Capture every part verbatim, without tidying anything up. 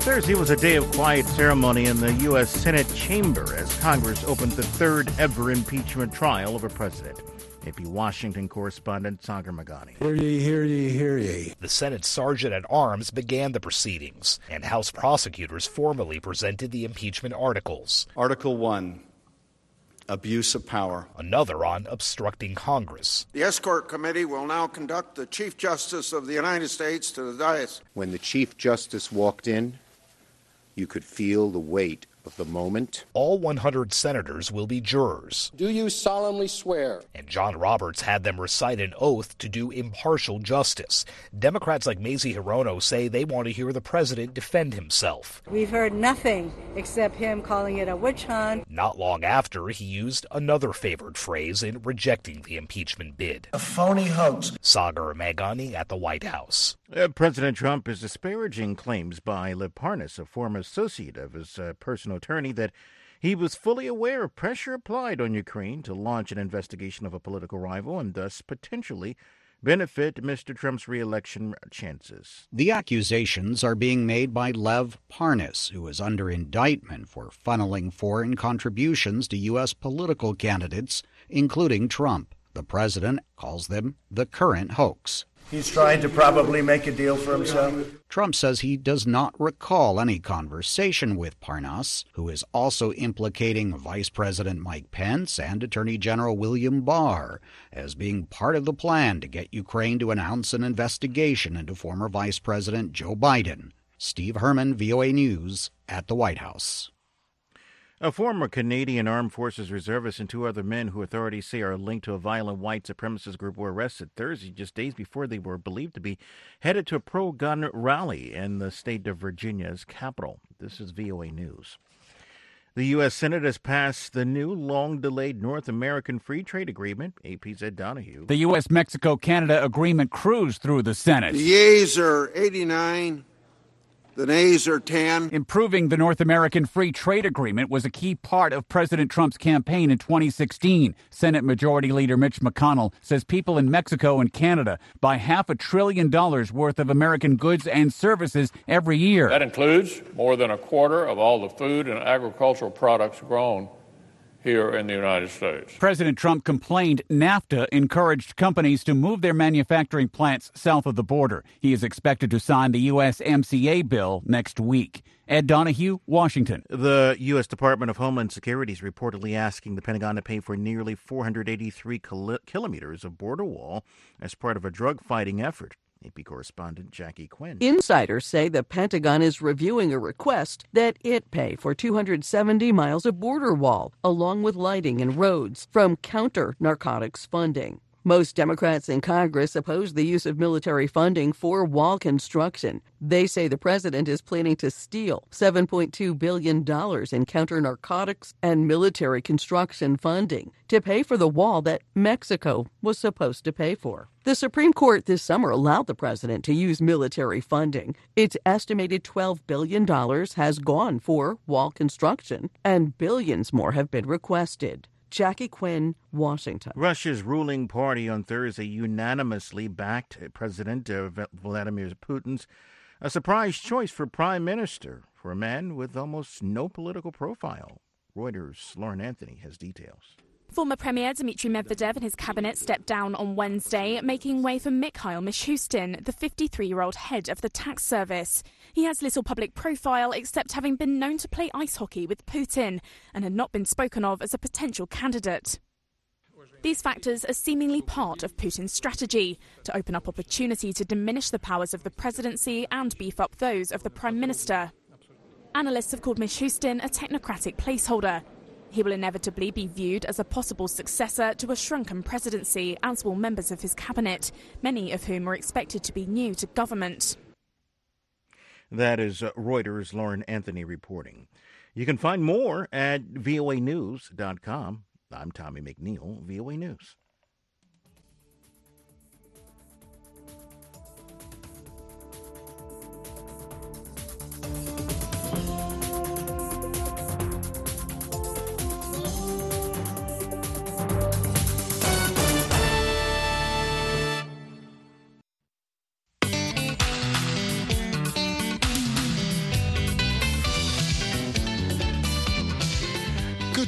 Thursday was a day of quiet ceremony in the U S Senate chamber as Congress opened the third ever impeachment trial of a president. A P Washington correspondent Sagar Meghani. Hear ye, hear ye, hear ye. The Senate Sergeant-at-Arms began the proceedings, and House prosecutors formally presented the impeachment articles. Article one, abuse of power. Another on obstructing Congress. The Escort Committee will now conduct the Chief Justice of the United States to the dais. When the Chief Justice walked in, you could feel the weight of the moment. All one hundred senators will be jurors. Do you solemnly swear? And John Roberts had them recite an oath to do impartial justice. Democrats like Mazie Hirono say they want to hear the president defend himself. We've heard nothing except him calling it a witch hunt. Not long after, he used another favored phrase in rejecting the impeachment bid. A phony hoax. Sagar Meghani at the White House. Uh, President Trump is disparaging claims by Liv Parnas, a former associate of his uh, personal attorney, that he was fully aware of pressure applied on Ukraine to launch an investigation of a political rival and thus potentially benefit Mister Trump's re-election chances. The accusations are being made by Lev Parnas, who is under indictment for funneling foreign contributions to U S political candidates, including Trump. The president calls them the current hoax. He's trying to probably make a deal for himself. Trump says he does not recall any conversation with Parnas, who is also implicating Vice President Mike Pence and Attorney General William Barr as being part of the plan to get Ukraine to announce an investigation into former Vice President Joe Biden. Steve Herman, V O A News, at the White House. A former Canadian Armed Forces reservist and two other men who authorities say are linked to a violent white supremacist group were arrested Thursday, just days before they were believed to be headed to a pro-gun rally in the state of Virginia's capital. This is V O A News. The U S. Senate has passed the new long-delayed North American Free Trade Agreement. A P's Ed Donahue. The U S Mexico Canada agreement cruised through the Senate. The yeas are eighty-nine. The nays are ten. Improving the North American Free Trade Agreement was a key part of President Trump's campaign in twenty sixteen. Senate Majority Leader Mitch McConnell says people in Mexico and Canada buy half a trillion dollars worth of American goods and services every year. That includes more than a quarter of all the food and agricultural products grown here in the United States. President Trump complained NAFTA encouraged companies to move their manufacturing plants south of the border. He is expected to sign the U S M C A bill next week. Ed Donahue, Washington. The U S. Department of Homeland Security is reportedly asking the Pentagon to pay for nearly four hundred eighty-three kil- kilometers of border wall as part of a drug-fighting effort. A P correspondent Jackie Quinn. Insiders say the Pentagon is reviewing a request that it pay for two hundred seventy miles of border wall, along with lighting and roads, from counter-narcotics funding. Most Democrats in Congress oppose the use of military funding for wall construction. They say the president is planning to steal seven point two billion dollars in counter-narcotics and military construction funding to pay for the wall that Mexico was supposed to pay for. The Supreme Court this summer allowed the president to use military funding. Its estimated twelve billion dollars has gone for wall construction, and billions more have been requested. Jackie Quinn, Washington. Russia's ruling party on Thursday unanimously backed President Vladimir Putin's a surprise choice for prime minister for a man with almost no political profile. Reuters' Lauren Anthony has details. Former Premier Dmitry Medvedev and his cabinet stepped down on Wednesday, making way for Mikhail Mishustin, the fifty-three-year-old head of the tax service. He has little public profile except having been known to play ice hockey with Putin and had not been spoken of as a potential candidate. These factors are seemingly part of Putin's strategy to open up opportunity to diminish the powers of the presidency and beef up those of the prime minister. Analysts have called Mishustin a technocratic placeholder. He will inevitably be viewed as a possible successor to a shrunken presidency, as will members of his cabinet, many of whom are expected to be new to government. That is uh, Reuters' Lauren Anthony reporting. You can find more at V O A news dot com. I'm Tommy McNeil, V O A News.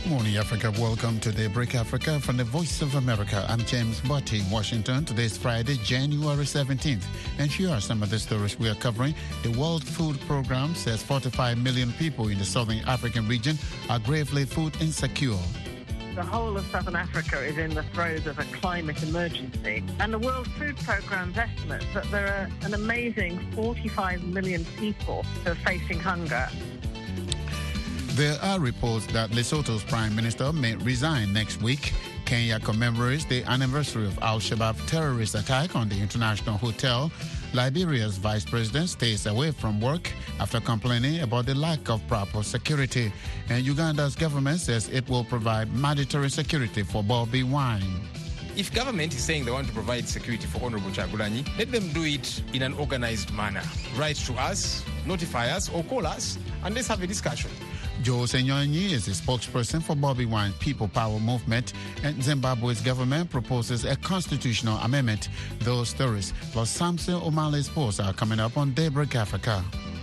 Morning, Africa. Welcome to Daybreak Africa from the Voice of America. I'm James Botti in Washington. Today is Friday, January seventeenth. And here are some of the stories we are covering. The World Food Program says forty-five million people in the southern African region are gravely food insecure. The whole of southern Africa is in the throes of a climate emergency. And the World Food Programme's estimates that there are an amazing forty-five million people who are facing hunger. There are reports that Lesotho's prime minister may resign next week. Kenya commemorates the anniversary of Al-Shabaab terrorist attack on the International Hotel. Liberia's vice president stays away from work after complaining about the lack of proper security. And Uganda's government says it will provide mandatory security for Bobi Wine. If government is saying they want to provide security for Honorable Chagulanyi, let them do it in an organized manner. Write to us, notify us, or call us, and let's have a discussion. Joe Senyonyi is the spokesperson for Bobi Wine People Power Movement, and Zimbabwe's government proposes a constitutional amendment. Those stories plus Samson O'Malley's posts are coming up on Daybreak Africa.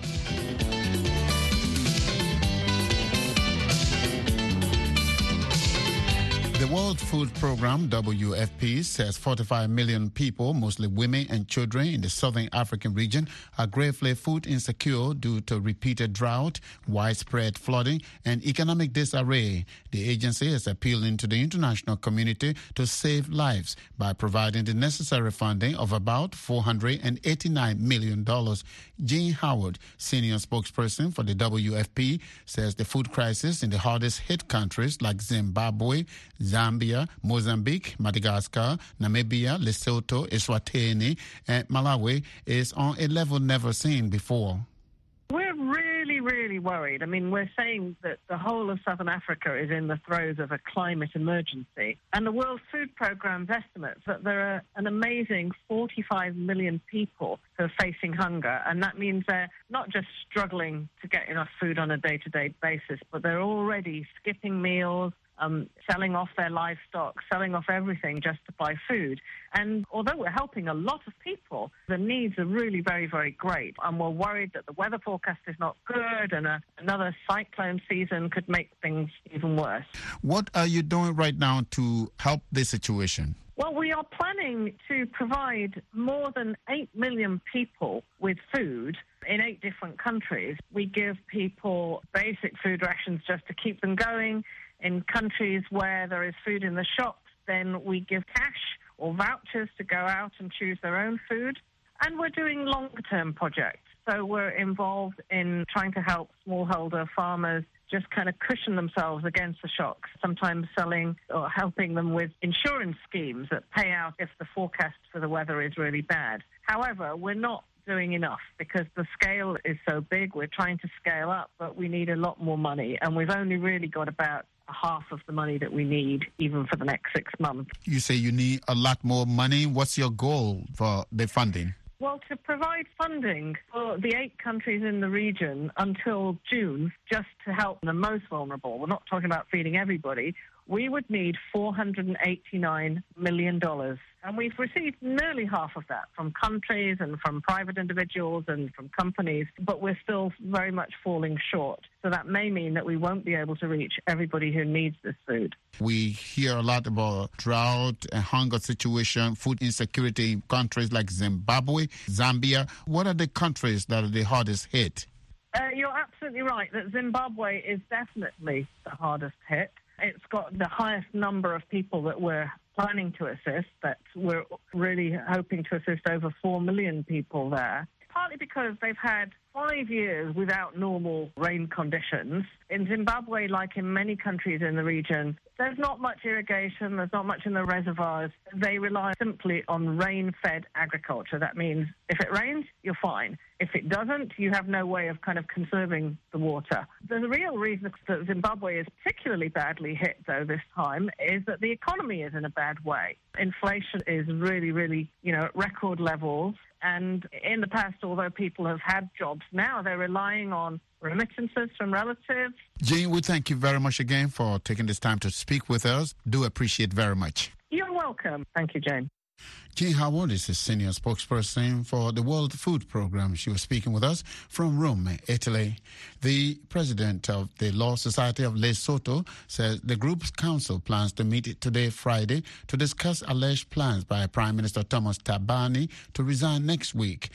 The World Food Programme, W F P, says forty-five million people, mostly women and children in the southern African region, are gravely food insecure due to repeated drought, widespread flooding, and economic disarray. The agency is appealing to the international community to save lives by providing the necessary funding of about four hundred eighty-nine million dollars. Jean Howard, senior spokesperson for the W F P, says the food crisis in the hardest hit countries like Zimbabwe, Zambia, Mozambique, Madagascar, Namibia, Lesotho, Eswatini, and Malawi is on a level never seen before. We're really, really worried. I mean, we're saying that the whole of southern Africa is in the throes of a climate emergency. And the World Food Programme's estimates that there are an amazing forty-five million people who are facing hunger. And that means they're not just struggling to get enough food on a day-to-day basis, but they're already skipping meals, Um, selling off their livestock, selling off everything just to buy food. And although we're helping a lot of people, the needs are really very, very great. And we're worried that the weather forecast is not good and a, another cyclone season could make things even worse. What are you doing right now to help this situation? Well, we are planning to provide more than eight million people with food in eight different countries. We give people basic food rations just to keep them going. In countries where there is food in the shops, then we give cash or vouchers to go out and choose their own food. And we're doing longer-term projects. So we're involved in trying to help smallholder farmers just kind of cushion themselves against the shocks, sometimes selling or helping them with insurance schemes that pay out if the forecast for the weather is really bad. However, we're not doing enough because the scale is so big. We're trying to scale up, but we need a lot more money. And we've only really got about half of the money that we need even for the next six months. You say you need a lot more money. What's your goal for the funding? Well, to provide funding for the eight countries in the region until June, just to help the most vulnerable, we're not talking about feeding everybody, we would need four hundred eighty-nine million dollars. And we've received nearly half of that from countries and from private individuals and from companies, but we're still very much falling short. So that may mean that we won't be able to reach everybody who needs this food. We hear a lot about drought and hunger situation, food insecurity in countries like Zimbabwe, Zambia. What are the countries that are the hardest hit? Uh, you're absolutely right that Zimbabwe is definitely the hardest hit. It's got the highest number of people that we're planning to assist, that we're really hoping to assist over four million people there, partly because they've had five years without normal rain conditions. In Zimbabwe, like in many countries in the region, there's not much irrigation, there's not much in the reservoirs. They rely simply on rain-fed agriculture. That means if it rains, you're fine. If it doesn't, you have no way of kind of conserving the water. The real reason that Zimbabwe is particularly badly hit, though, this time, is that the economy is in a bad way. Inflation is really, really, you know, at record levels. And in the past, although people have had jobs, now they're relying on remittances from relatives. Jane, we thank you very much again for taking this time to speak with us. Do appreciate very much. You're welcome. Thank you, Jane. Jean Howard is a senior spokesperson for the World Food Programme. She was speaking with us from Rome, Italy. The president of the Law Society of Lesotho says the group's council plans to meet today, Friday, to discuss alleged plans by Prime Minister Thomas Thabane to resign next week.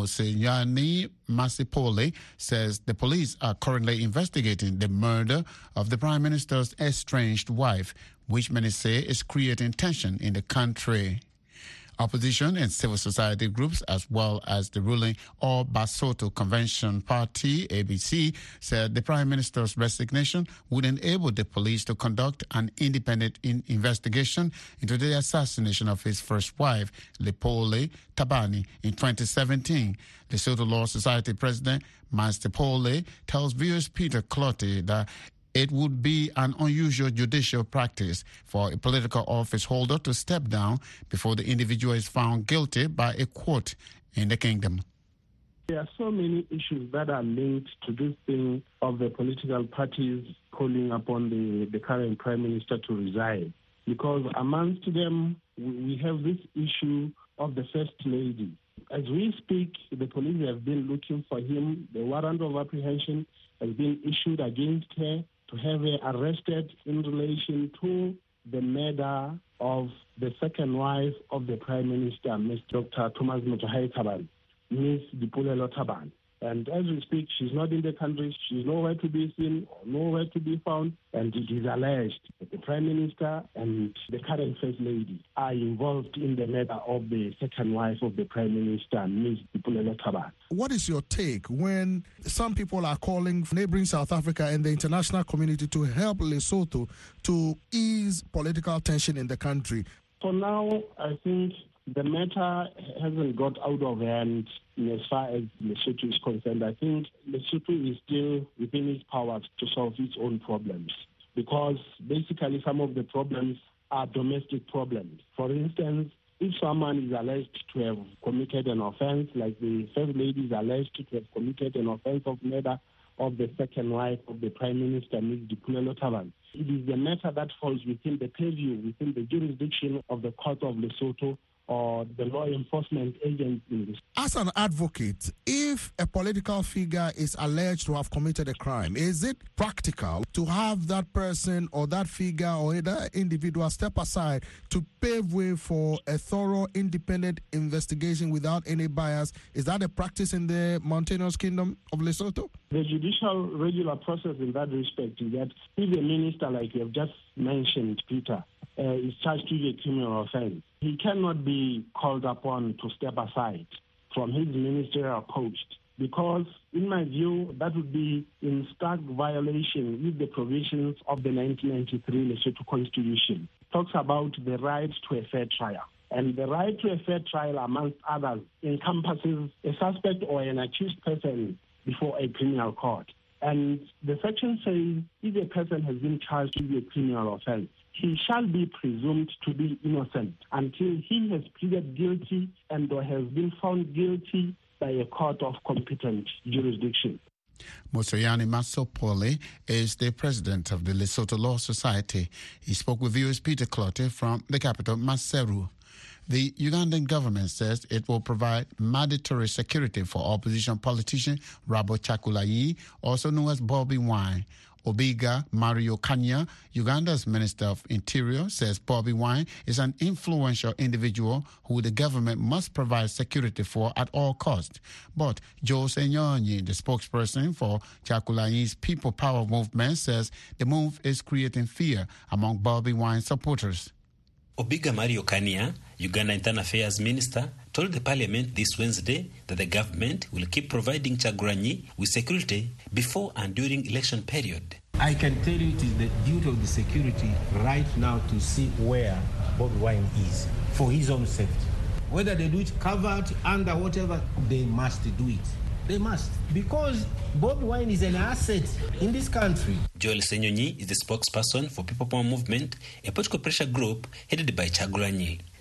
Mosenyane Masipole says the police are currently investigating the murder of the Prime Minister's estranged wife, which many say is creating tension in the country. Opposition and civil society groups, as well as the ruling All Basotho Convention Party, A B C, said the Prime Minister's resignation would enable the police to conduct an independent in- investigation into the assassination of his first wife, Lepole Thabane, in twenty seventeen. The Lesotho Law Society President, Masipole, tells viewers Peter Clottey that it would be an unusual judicial practice for a political office holder to step down before the individual is found guilty by a court in the kingdom. There are so many issues that are linked to this thing of the political parties calling upon the, the current Prime Minister to resign. Because amongst them, we have this issue of the First Lady. As we speak, the police have been looking for him. The warrant of apprehension has been issued against her to have her arrested in relation to the murder of the second wife of the Prime Minister, Miz Doctor Thomas Motsheganong Thabane, Miz Dipolelo Thabane. And as we speak, she's not in the country, she's nowhere to be seen, or nowhere to be found, and it is alleged that the Prime Minister and the current First Lady are involved in the murder of the second wife of the Prime Minister, Miz Dipolelo Thabane. What is your take when some people are calling neighboring South Africa and the international community to help Lesotho to ease political tension in the country? For now, I think the matter hasn't got out of hand as far as Lesotho is concerned. I think Lesotho is still within its powers to solve its own problems, because basically some of the problems are domestic problems. For instance, if someone is alleged to have committed an offense, like the First Lady is alleged to have committed an offense of murder of the second wife of the Prime Minister, Miz Dipolelo Thabane, it is the matter that falls within the purview, within the jurisdiction of the Court of Lesotho or the law enforcement agencies. As an advocate, if a political figure is alleged to have committed a crime, is it practical to have that person or that figure or that individual step aside to pave way for a thorough, independent investigation without any bias? Is that a practice in the mountainous kingdom of Lesotho? The judicial regular process in that respect is that if a minister, like you have just mentioned, Peter, uh, is charged with a criminal offense, he cannot be called upon to step aside from his ministerial post, because, in my view, that would be in stark violation with the provisions of the nineteen ninety-three Lesotho Constitution. It talks about the right to a fair trial. And the right to a fair trial, amongst others, encompasses a suspect or an accused person before a criminal court. And the section says if a person has been charged with a criminal offense, he shall be presumed to be innocent until he has pleaded guilty and or has been found guilty by a court of competent jurisdiction. Mosenyane Masipole is the president of the Lesotho Law Society. He spoke with viewers Peter Clottey from the capital, Maseru. The Ugandan government says it will provide mandatory security for opposition politician Robert Kyagulanyi, also known as Bobi Wine. Obiga Mario Kanya, Uganda's Minister of Interior, says Bobi Wine is an influential individual who the government must provide security for at all costs. But Jose Nyonyi, the spokesperson for Kyagulanyi's People Power movement, says the move is creating fear among Bobi Wine supporters. Obiga Mario Kanya, Uganda Internal Affairs Minister, told the parliament this Wednesday that the government will keep providing Kyagulanyi with security before and during election period. I can tell you it is the duty of the security right now to see where Bobi Wine is for his own safety. Whether they do it covered, under, whatever, they must do it. They must, because Bobi Wine is an asset in this country. Joel Senyonyi is the spokesperson for People Power Movement, a political pressure group headed by Kyagulanyi.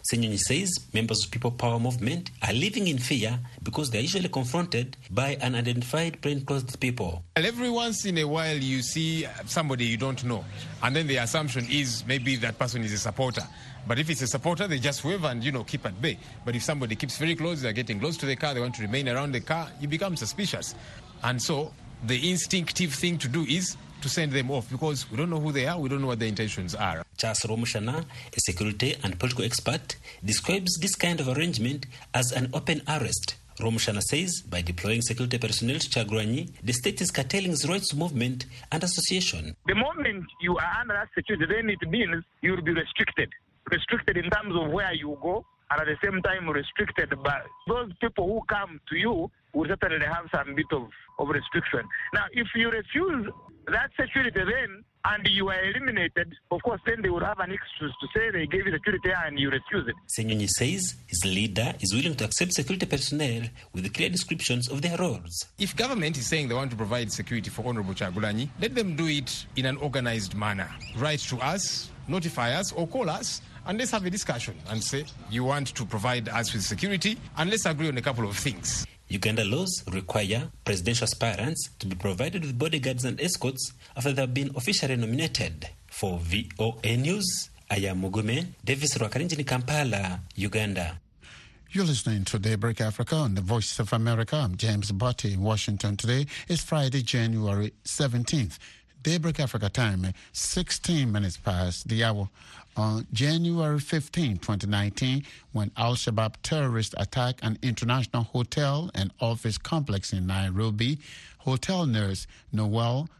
Senyonyi says members of People Power movement are living in fear because they are usually confronted by unidentified plainclothes people. And every once in a while you see somebody you don't know, and then the assumption is maybe that person is a supporter. But if it's a supporter, they just wave and, you know, keep at bay. But if somebody keeps very close, they're getting close to the car, they want to remain around the car, you become suspicious. And so the instinctive thing to do is to send them off because we don't know who they are, we don't know what their intentions are. Charles Romushana, a security and political expert, describes this kind of arrangement as an open arrest. Romushana says by deploying security personnel to Kyagulanyi, the state is curtailing its rights to movement and association. The moment you are under that security, then it means you will be restricted. Restricted in terms of where you go, and at the same time restricted by those people who come to you will certainly have some bit of, of restriction. Now, if you refuse that security then, and you are eliminated, of course, then they would have an excuse to say they gave you security and you refuse it. Senyonyi says his leader is willing to accept security personnel with clear descriptions of their roles. If government is saying they want to provide security for Honorable Kyagulanyi, let them do it in an organized manner. Write to us, notify us, or call us, and let's have a discussion and say, you want to provide us with security, and let's agree on a couple of things. Uganda laws require presidential aspirants to be provided with bodyguards and escorts after they have been officially nominated. For V O A News, I am Mugume Davis Rwakarinjini, Kampala, Uganda. You're listening to Daybreak Africa on the Voice of America. I'm James Botti in Washington. Today is Friday, January seventeenth. Daybreak Africa time, sixteen minutes past the hour. On January fifteenth, twenty nineteen, when Al-Shabaab terrorists attacked an international hotel and office complex in Nairobi, hotel nurse Noel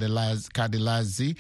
Kadelazi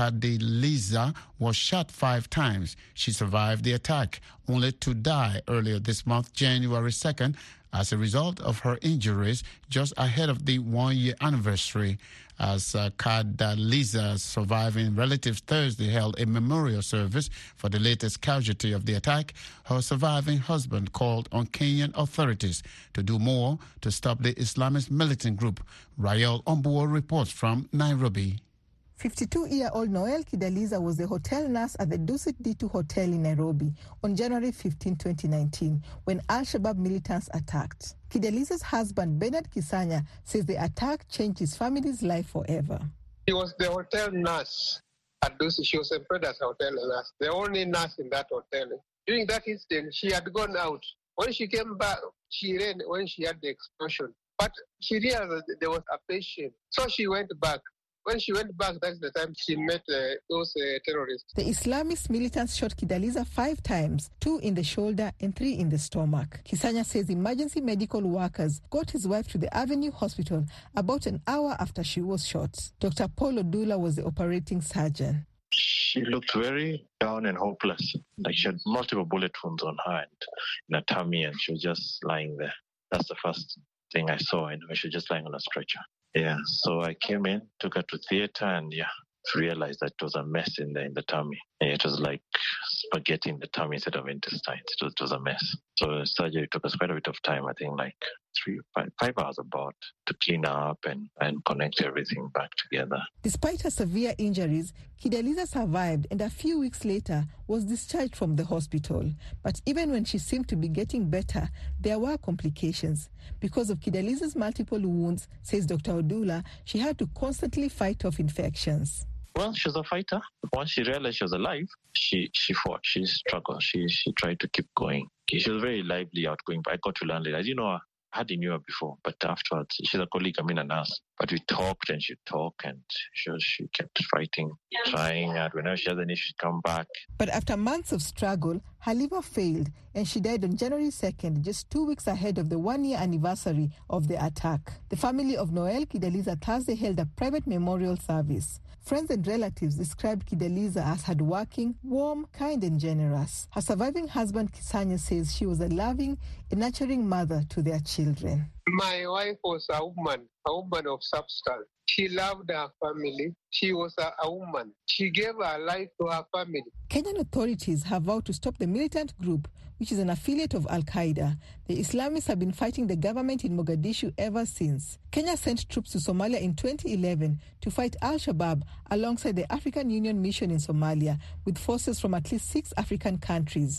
Kadeliza was shot five times. She survived the attack, only to die earlier this month, January second, as a result of her injuries just ahead of the one-year anniversary. As uh, Kadeliza's surviving relatives Thursday held a memorial service for the latest casualty of the attack, her surviving husband called on Kenyan authorities to do more to stop the Islamist militant group. Rael Ombuo reports from Nairobi. fifty-two-year-old Noel Kadeliza was the hotel nurse at the Dusit D two Hotel in Nairobi on January fifteenth, twenty nineteen, when Al-Shabaab militants attacked. Kadeliza's husband, Bernard Kisanya, says the attack changed his family's life forever. She was the hotel nurse at Dusit. She was employed as a hotel nurse, the only nurse in that hotel. During that incident, she had gone out. When she came back, she ran when she had the explosion. But she realized that there was a patient, so she went back. When she went back, that's the time she met uh, those uh, terrorists. The Islamist militants shot Kadeliza five times, two in the shoulder and three in the stomach. Kisanya says emergency medical workers got his wife to the Avenue Hospital about an hour after she was shot. Doctor Paul Odula was the operating surgeon. She looked very down and hopeless. Like she had multiple bullet wounds on her and in her tummy, and she was just lying there. That's the first thing I saw, and she was just lying on a stretcher. Yeah, so I came in, took her to theater, and yeah, realized that it was a mess in the in the tummy. Yeah, it was like spaghetti in the tummy instead of intestines. It was, it was a mess. So surgery took us quite a bit of time. I think like three, five, five hours about to clean up and, and connect everything back together. Despite her severe injuries, Kadeliza survived and a few weeks later was discharged from the hospital. But even when she seemed to be getting better, there were complications. Because of Kadeliza's multiple wounds, says Doctor Odula, she had to constantly fight off infections. Well, she was a fighter. Once she realized she was alive, she she fought, she struggled, she she tried to keep going. She was very lively, outgoing, but I got to learn later. I didn't know her. I hardly knew her before, but afterwards, she's a colleague, I mean a nurse. But we talked and she'd talk and she, was, she kept fighting, trying, and whenever she has an issue, she'd come back. But after months of struggle, her liver failed and she died on January second, just two weeks ahead of the one-year anniversary of the attack. The family of Noel Kadeliza Thursday held a private memorial service. Friends and relatives described Kadeliza as hardworking, warm, kind, and generous. Her surviving husband, Kisanya, says she was a loving and nurturing mother to their children. My wife was a woman, a woman of substance. She loved her family. She was a, a woman. She gave her life to her family. Kenyan authorities have vowed to stop the militant group, which is an affiliate of Al-Qaeda. The Islamists have been fighting the government in Mogadishu ever since. Kenya sent troops to Somalia in twenty eleven to fight Al-Shabaab alongside the African Union mission in Somalia with forces from at least six African countries.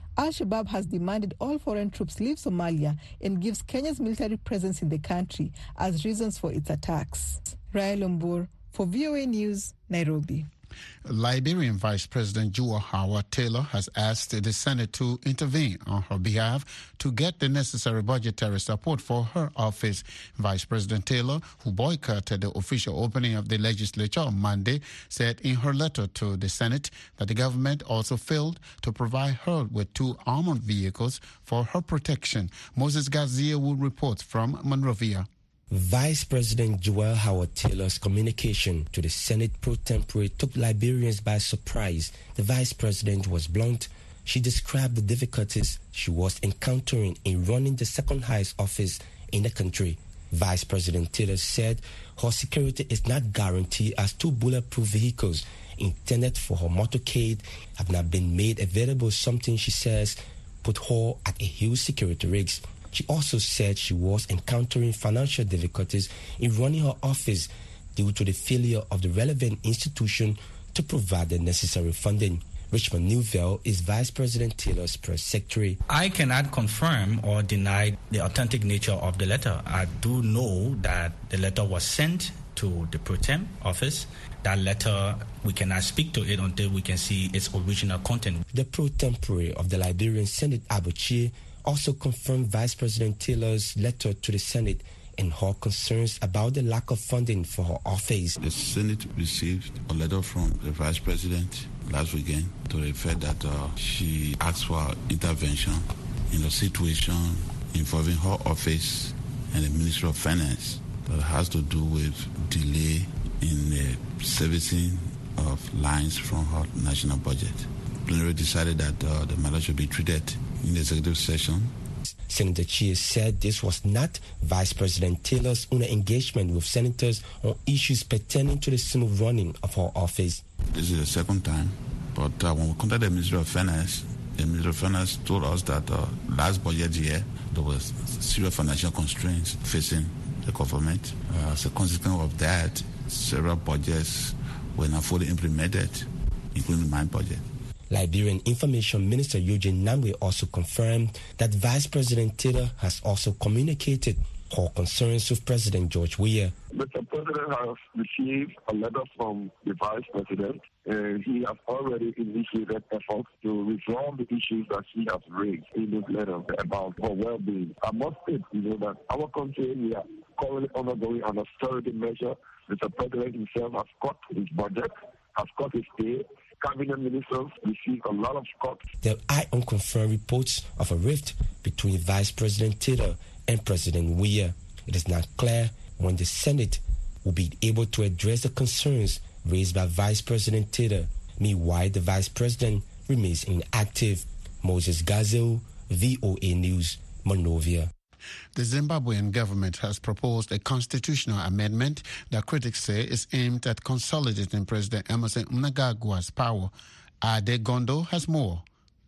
Al-Shabaab has demanded all foreign troops leave Somalia and gives Kenya's military presence in the country as reasons for its attacks. Raya Lombor for V O A News, Nairobi. Liberian Vice President Joao Howard-Taylor has asked the Senate to intervene on her behalf to get the necessary budgetary support for her office. Vice President Taylor, who boycotted the official opening of the legislature on Monday, said in her letter to the Senate that the government also failed to provide her with two armored vehicles for her protection. Moses Garcia will report from Monrovia. Vice President Joao Howard-Taylor's communication to the Senate pro tempore took Liberians by surprise. The Vice President was blunt. She described the difficulties she was encountering in running the second highest office in the country. Vice President Taylor said her security is not guaranteed as two bulletproof vehicles intended for her motorcade have not been made available, something she says put her at a huge security risk. She also said she was encountering financial difficulties in running her office due to the failure of the relevant institution to provide the necessary funding. Richmond Newville is Vice President Taylor's press secretary. I cannot confirm or deny the authentic nature of the letter. I do know that the letter was sent to the pro tem office. That letter, we cannot speak to it until we can see its original content. The pro tempore of the Liberian Senate, Abuchi, also confirmed Vice President Taylor's letter to the Senate and her concerns about the lack of funding for her office. The Senate received a letter from the Vice President last weekend to the effect that uh, she asked for intervention in a situation involving her office and the Ministry of Finance that has to do with delay in the servicing of lines from her national budget. Plenary decided that uh, the matter should be treated in the executive session. Senator Chie said this was not Vice President Taylor's own engagement with senators on issues pertaining to the smooth running of her office. This is the second time, but uh, when we contacted the Ministry of Finance, the Ministry of Finance told us that uh, last budget year there was serious financial constraints facing the government. Uh, as a consequence of that, several budgets were not fully implemented, including my budget. Liberian Information Minister Eugene Namwe also confirmed that Vice President Taylor has also communicated her concerns with President George Weah. Mister President has received a letter from the Vice President, and he has already initiated efforts to resolve the issues that she has raised in this letter about her well-being. I must state, you know, that our country, we are currently undergoing an austerity measure. Mister President himself has cut his budget, has cut his pay. Cabinet ministers received a lot of cuts. There are unconfirmed reports of a rift between Vice President Taylor and President Weah. It is not clear when the Senate will be able to address the concerns raised by Vice President Taylor. Meanwhile, the Vice President remains inactive. Moses Gazel, V O A News, Monrovia. The Zimbabwean government has proposed a constitutional amendment that critics say is aimed at consolidating President Emmerson Mnangagwa's power. Ade Gondo has more.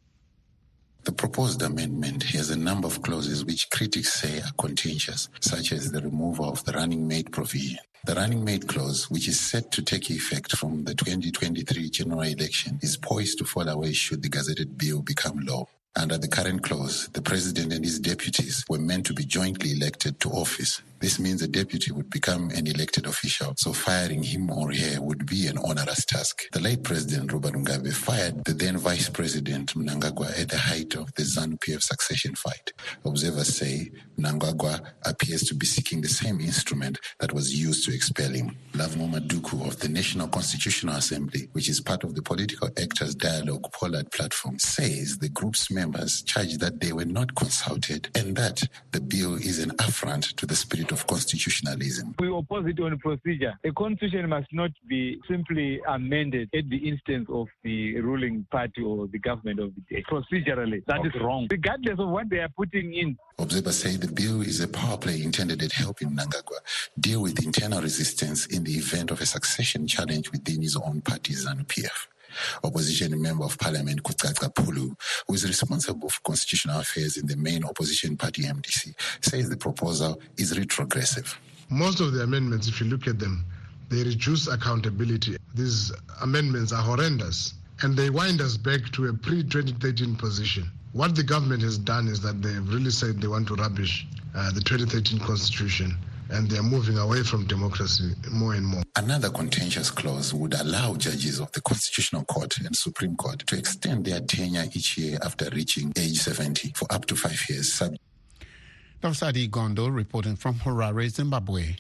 The proposed amendment has a number of clauses which critics say are contentious, such as the removal of the running mate provision. The running mate clause, which is set to take effect from the twenty twenty-three general election, is poised to fall away should the gazetted bill become law. Under the current clause, the president and his deputies were meant to be jointly elected to office. This means a deputy would become an elected official, so firing him or her would be an onerous task. The late President Robert Mugabe fired the then Vice President Mnangagwa at the height of the ZANU-P F succession fight. Observers say Mnangagwa appears to be seeking the same instrument that was used to expel him. Lovmo Maduku of the National Constitutional Assembly, which is part of the Political Actors Dialogue Pollard platform, says the group's members charge that they were not consulted and that the bill is an affront to the spirit of constitutionalism. We oppose it on procedure. A constitution must not be simply amended at the instance of the ruling party or the government of the day. Procedurally, that okay. is wrong, regardless of what they are putting in. Observers say the bill is a power play intended at helping Mnangagwa deal with internal resistance in the event of a succession challenge within his own party, ZANU-P F. Opposition Member of Parliament Kutsatsa Pulu, who is responsible for constitutional affairs in the main opposition party M D C, says the proposal is retrogressive. Most of the amendments, if you look at them, they reduce accountability. These amendments are horrendous, and they wind us back to a pre twenty thirteen position What the government has done is that they've really said they want to rubbish uh, the twenty thirteen constitution, and they're moving away from democracy more and more. Another contentious clause would allow judges of the Constitutional Court and Supreme Court to extend their tenure each year after reaching age seventy for up to five years. Sub- Doctor Sadi Gondo reporting from Harare, Zimbabwe.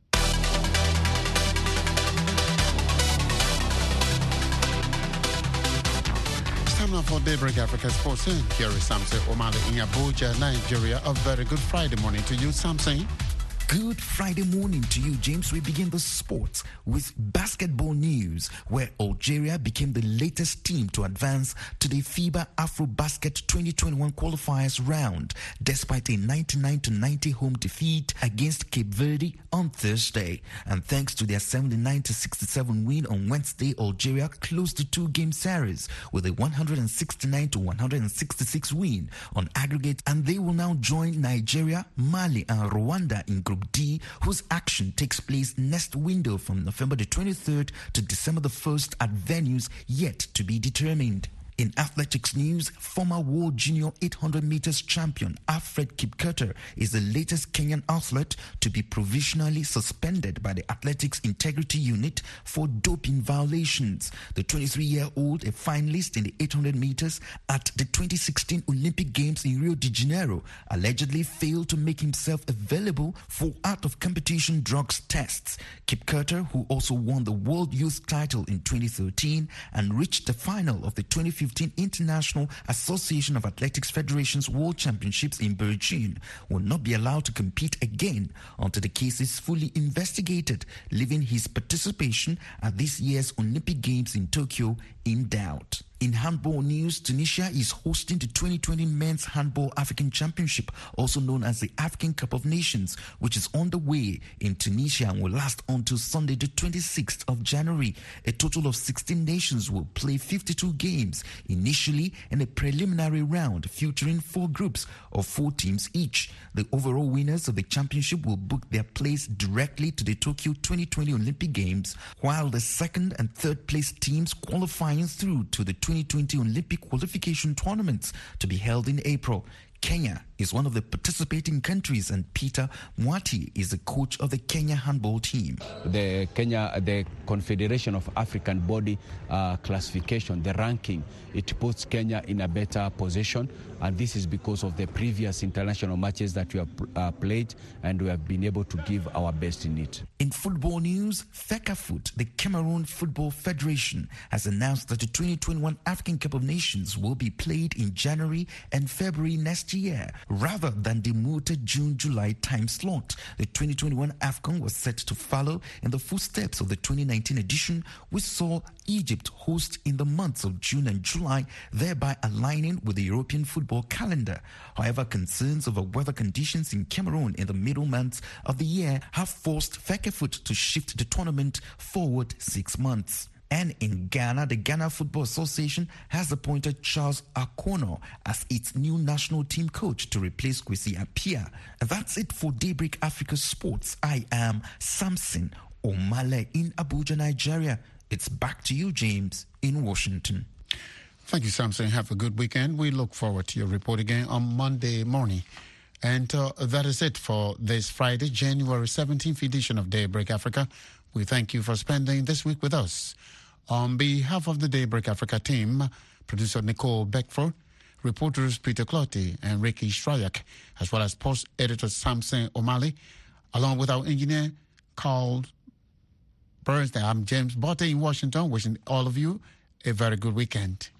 Time now for Daybreak Africa Sports. Here is Samson Omale in Abuja, Nigeria. A very good Friday morning to you, Samson. Good Friday morning to you, James. We begin the sports with basketball news, where Algeria became the latest team to advance to the FIBA AfroBasket twenty twenty-one qualifiers round, despite a ninety-nine to ninety home defeat against Cape Verde on Thursday. And thanks to their seventy-nine to sixty-seven win on Wednesday, Algeria closed the two-game series with a one sixty-nine to one sixty-six win on aggregate, and they will now join Nigeria, Mali, and Rwanda in Group D, whose action takes place next window from November the twenty-third to December the first at venues yet to be determined. In athletics news, former world junior eight hundred meters champion Alfred Kipketer is the latest Kenyan athlete to be provisionally suspended by the Athletics Integrity Unit for doping violations. The twenty-three-year-old, a finalist in the eight hundred meters at the twenty sixteen Olympic Games in Rio de Janeiro, allegedly failed to make himself available for out-of-competition drugs tests. Kipketer, who also won the World Youth title in twenty thirteen and reached the final of the twenty fifteen International Association of Athletics Federations World Championships in Beijing, will not be allowed to compete again until the case is fully investigated, leaving his participation at this year's Olympic Games in Tokyo in doubt. In handball news, Tunisia is hosting the twenty twenty Men's Handball African Championship, also known as the African Cup of Nations, which is underway in Tunisia and will last until Sunday the twenty-sixth of January. A total of sixteen nations will play fifty-two games, initially in a preliminary round featuring four groups of four teams each. The overall winners of the championship will book their place directly to the Tokyo twenty twenty Olympic Games, while the second and third place teams qualifying through to the twenty twenty Olympic qualification tournaments to be held in April. Kenya is one of the participating countries, and Peter Mwati is the coach of the Kenya handball team. The Kenya, the Confederation of African Body uh, classification, the ranking, it puts Kenya in a better position, and this is because of the previous international matches that we have uh, played, and we have been able to give our best in it. In football news, FECAFOOT, the Cameroon Football Federation, has announced that the twenty twenty-one African Cup of Nations will be played in January and February next year, rather than the mooted June-July time slot. The twenty twenty-one AFCON was set to follow in the footsteps of the twenty nineteen edition, which saw Egypt host in the months of June and July, thereby aligning with the European football calendar. However, concerns over weather conditions in Cameroon in the middle months of the year have forced FECAFOOT to shift the tournament forward six months. And in Ghana, the Ghana Football Association has appointed Charles Akono as its new national team coach to replace Kwesi Appiah. That's it for Daybreak Africa Sports. I am Samson Omale in Abuja, Nigeria. It's back to you, James, in Washington. Thank you, Samson. Have a good weekend. We look forward to your report again on Monday morning. And uh, that is it for this Friday, January seventeenth edition of Daybreak Africa. We thank you for spending this week with us. On behalf of the Daybreak Africa team, producer Nicole Beckford, reporters Peter Clottey and Ricky Stryak, as well as post editor Samson Omale, along with our engineer Carl Bernstein, I'm James Botte in Washington, wishing all of you a very good weekend.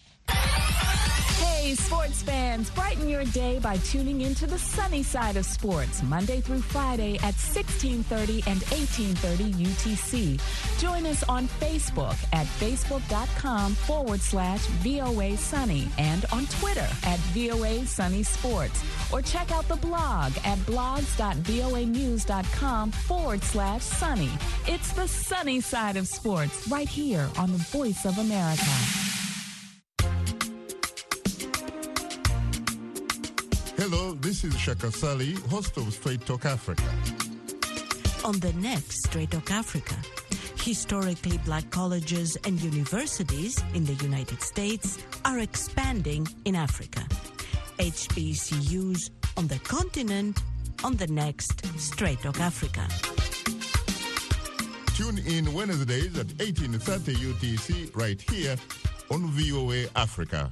Hey, sports fans, brighten your day by tuning into the sunny side of sports, Monday through Friday at sixteen thirty and eighteen thirty U T C. Join us on Facebook at facebook.com forward slash VOA Sunny and on Twitter at VOA Sunny Sports. Or check out the blog at blogs.voanews.com forward slash sunny. It's the sunny side of sports right here on the Voice of America. Hello, this is Shaka Sali, host of Straight Talk Africa. On the next Straight Talk Africa, historically black colleges and universities in the United States are expanding in Africa. H B C Us on the continent on the next Straight Talk Africa. Tune in Wednesdays at eighteen thirty U T C right here on V O A Africa.